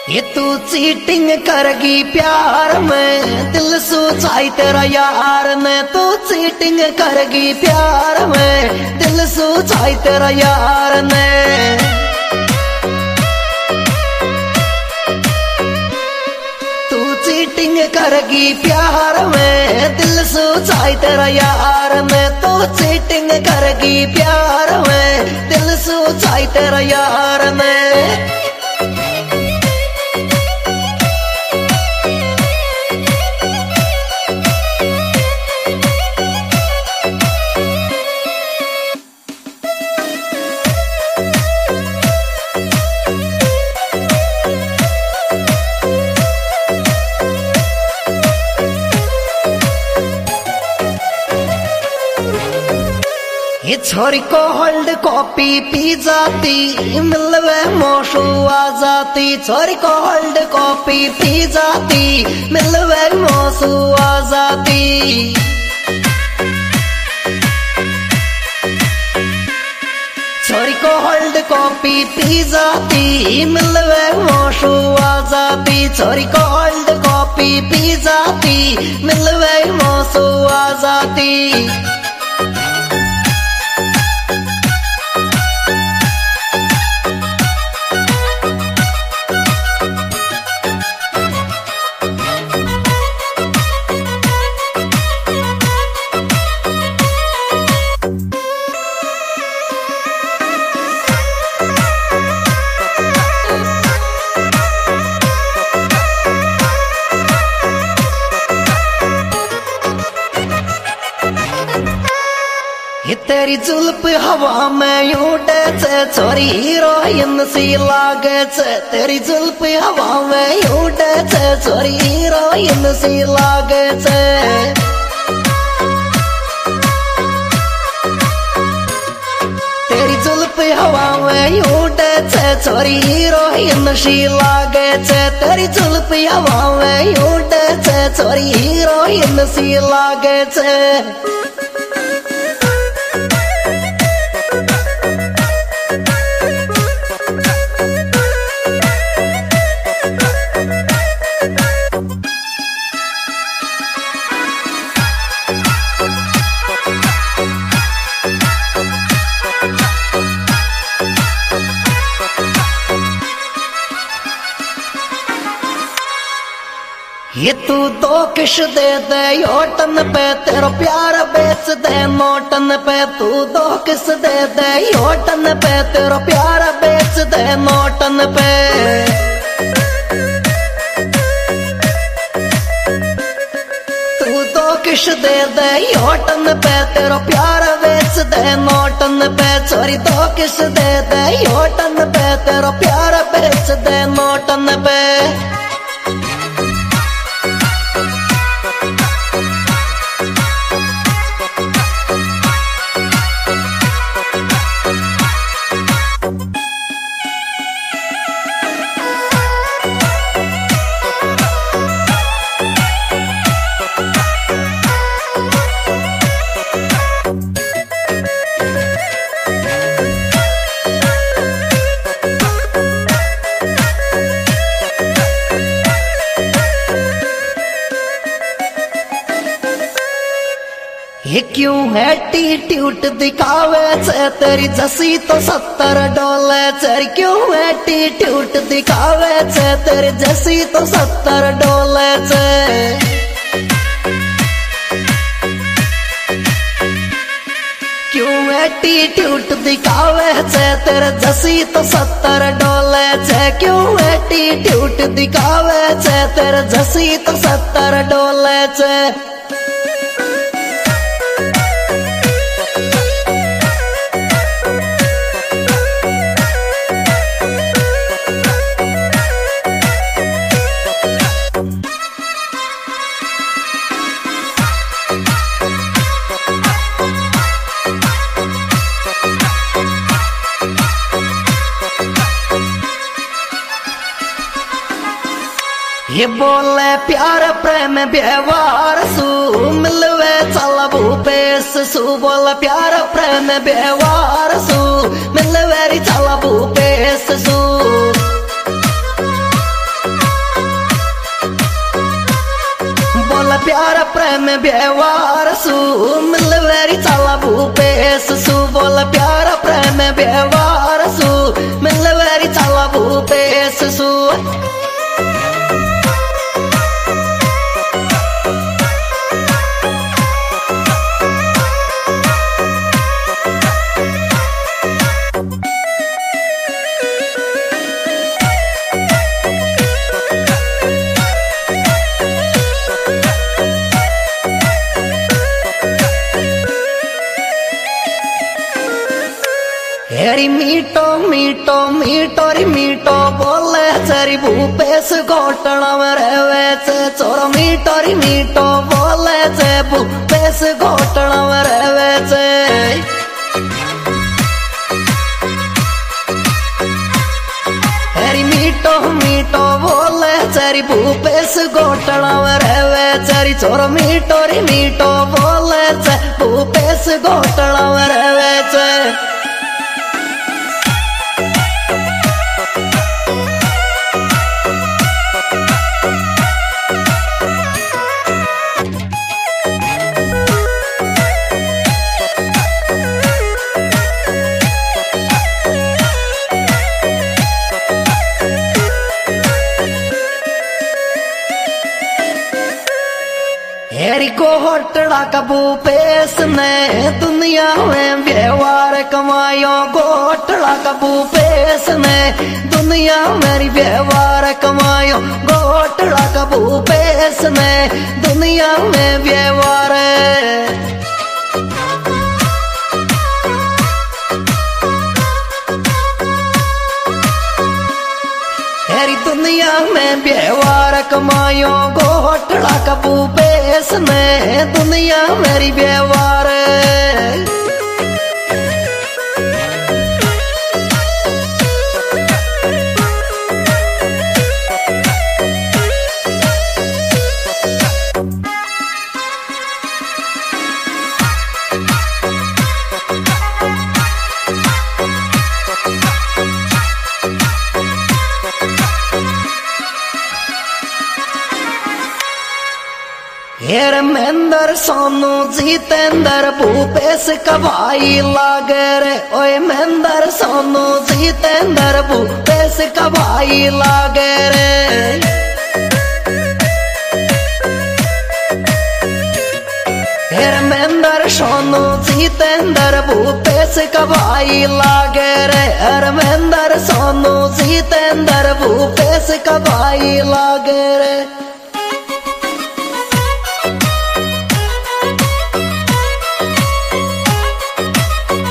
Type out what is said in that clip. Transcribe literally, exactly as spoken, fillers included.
ये तू चीटिंग करगी प्यार में, दिल सोचाई तेरा यार ने। तू चीटिंग करगी प्यार में, दिल सोचाई तेरा यार ने। तू चीटिंग करगी प्यार में, दिल सोचाई तेरा यार ने। तू चीटिंग करगी प्यार में, दिल सोचाई तेरा यार ने। ये छोरी को होल्ड कॉपी पी जाती, मिलवे मोशु आ जाती। छोरी को होल्ड कॉपी पी जाती, मिलवे मोशु आ जाती। छोरी को होल्ड कॉपी पी जाती, मिलवे मोशु आ जाती। छोरी को होल्ड कॉपी पी जाती, मिलवे मोशु आ जाती। ये तेरी जुल्फ हवा में उड़े छे, छोरी हीरोइन सी लागे छे। तेरी जुल्फ हवा में उड़े छे, छोरी हीरोइन सी लागे छे। तेरी जुल्फ हवा में उड़े छे, छोरी हीरोइन सी लागे छे। तेरी जुल्फ हवा में उड़े छे, छोरी हीरोइन सी लागे छे। ये तू दो किश दे दे योटन पे, तेरा प्यार बेच दे नोटन पे। तू दो किस दे दे योटन पे, तेरा प्यार बेच दे नोटन पे। तू दो किश दे दे योटन पे, तेरा प्यार बेच दे नोटन पे। छोरी दो किस दे दे योटन पे, तेरा प्यार बेच दे नोटन पे। ये क्यों है एटीट्यूड दिखावे छे, तेरी जसी तो सत्तर डोले छे। क्यों है एटीट्यूड दिखावे छे, तेरी जसी तो सत्तर डोले छे। क्यों एटीट्यूड दिखावे छे, तेरे जसी तो सत्तर डोले छे। क्यों एटीट्यूड दिखावे छे, तेरे जसी तो सत्तर डोले छे। ये बोले प्यार प्रेम व्यवहार सु, मिलवे चल भूपेश सु। बोले प्यार प्रेम व्यवहार सु, मिलवे चल भूपेश सु। व्यवहार सु मिलवेरी चाला भूपेश सु बोल प्यार प्रेम व्यवहार सु मिलवेरी चाला भूपेश सु हेरी मीठो मीठो मीठो री मीठो बोले चरी भूपेश घोटना में रहवे छे छोरो मीठो री मीठो बोले छे भूपेश घोटना में रहवे छे हेरी मीठो मीठो बोले चरी भूपेश घोटना में रहवे चरी छोरो मीठो री मीठो बोले छे भूपेश घोटना में रहवे छे हेरी घोटड़ा का भूपेश ने दुनिया में व्यवहार कमायो घोटड़ा का भूपेश ने दुनिया मेरी व्यवहार कमायो घोटड़ा का भूपेश ने दुनिया में व्यवहार हेरी दुनिया में व्यवहार कमायो घोटड़ा का भूपेश ने दुनिया मेरी व्यवहार हेर महेंद्र सोनू जितेंद्र भूपेश का भाई लागे रे ओए महेंद्र सोनू जितेंद्र भूपेश का भाई लागे रे हेर महेंद्र सोनू जितेंद्र भूपेश का भाई लागे रे हर महेंद्र सोनू जितेंद्र भूपेश का भाई लागे रे।